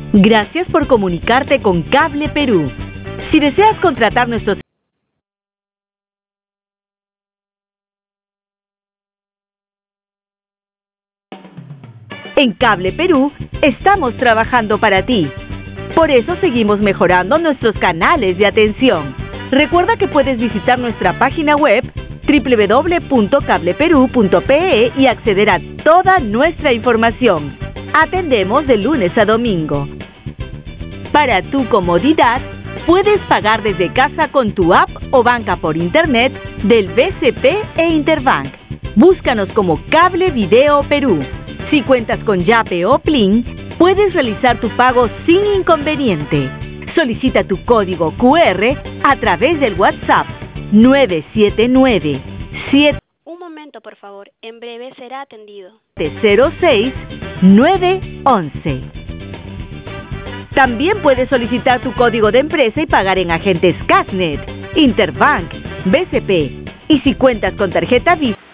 Gracias por comunicarte con Cable Perú. Si deseas contratar nuestros En Cable Perú estamos trabajando para ti. Por eso seguimos mejorando nuestros canales de atención. Recuerda que puedes visitar nuestra página web www.cableperu.pe y acceder a toda nuestra información. Atendemos de lunes a domingo. Para tu comodidad, puedes pagar desde casa con tu app o banca por internet del BCP e Interbank. Búscanos como Cable Video Perú. Si cuentas con Yape o Plin, puedes realizar tu pago sin inconveniente. Solicita tu código QR a través del WhatsApp 979 Un momento, por favor. En breve será atendido. 706 911. También puedes solicitar tu código de empresa y pagar en agentes Casnet, Interbank, BCP. Y si cuentas con tarjeta Visa,